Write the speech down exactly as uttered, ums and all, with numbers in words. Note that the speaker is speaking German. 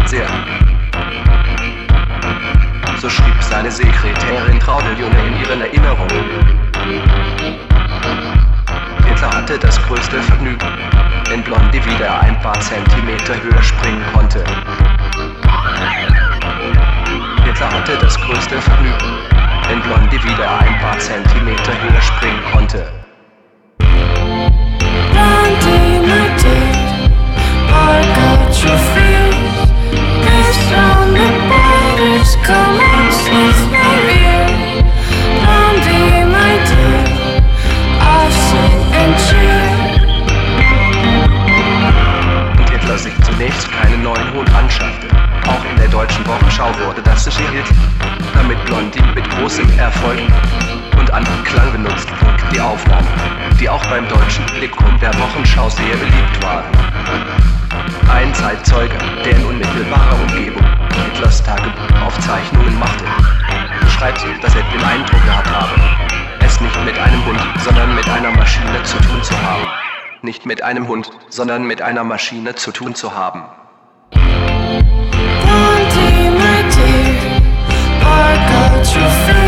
nicht sehr. So schrieb seine Sekretärin Traudeljunge in ihren Erinnerungen. Hitler hatte das größte Vergnügen, wenn Blondie wieder ein paar Zentimeter höher springen konnte. Hitler hatte das größte Vergnügen, wenn Blondie wieder ein paar Zentimeter höher springen konnte. Blondie, my dear, I got your fears. Kiss on the borders, come on, sniff my ear. Blondie, my dear, I'll sing and cheer. Und Hitler sich zunächst keinen neuen Hund anschaffte. Auch in der deutschen Wochenschau wurde das suggeriert, damit Blondie mit großem Erfolg und Anklang benutzt die Aufnahmen, die auch beim deutschen Publikum der Wochenschau sehr beliebt waren. Ein Zeitzeuge, der in unmittelbarer Umgebung Hitlers Tagebuchaufzeichnungen machte, schreibt, dass er den Eindruck gehabt habe, es nicht mit einem Hund, sondern mit einer Maschine zu tun zu haben. Nicht mit einem Hund, sondern mit einer Maschine zu tun zu haben. Blondie, my dear, I got your fear.